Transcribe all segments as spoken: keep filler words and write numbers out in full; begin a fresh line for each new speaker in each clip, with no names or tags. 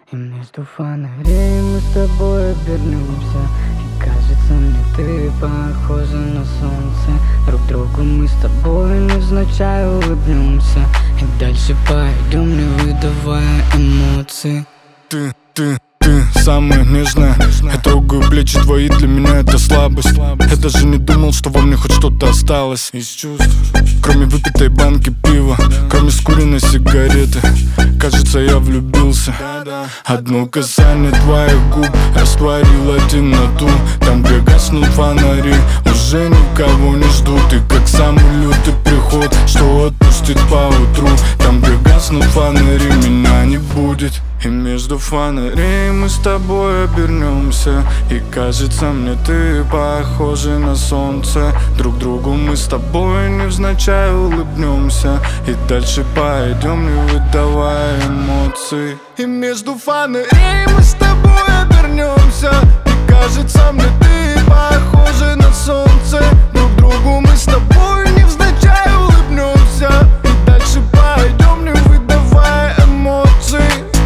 И между фонарей мы с тобой обернемся. И кажется мне, ты похожа на солнце. Друг другу мы с тобой невзначай улыбнемся. И дальше пойдем, не выдавая эмоций.
Ты, ты, ты самая нежная. Я трогаю плечи твои, для меня это слабость. Я даже не думал, что во мне хоть что-то осталось из чувств. Кроме выпитой банки пива, кроме скуренной сигареты. Кажется, я влюбился. Одно касание твоих губ растворило темноту. Там, где гаснут фонари, уже никого не ждут. И как самый лютый приход, что отпустит поутру. Там, где гаснут фонари, меня не будет. И между фонарей мы с тобой обернемся. И кажется мне, ты похожа на солнце. Друг другу мы с тобой невзначай улыбнемся. И дальше пойдем, не выдавая эмоций. И между фонарей мы с тобой обернемся. И кажется мне, ты похожа на солнце. Друг другу мы с тобой невзначай улыбнемся. И дальше пойдем, не выдавая эмоций.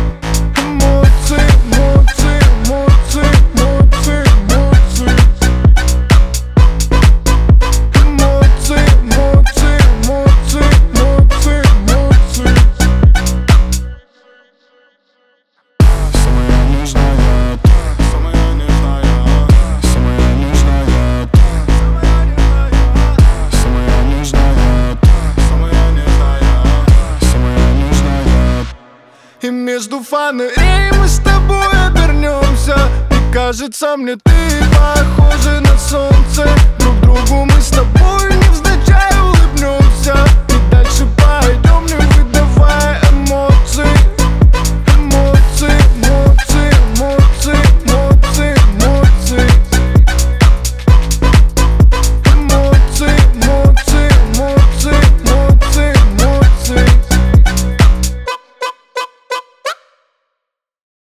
И между фонарей мы с тобой обернемся. И кажется мне, ты похожа на солнце. Друг другу мы с тобой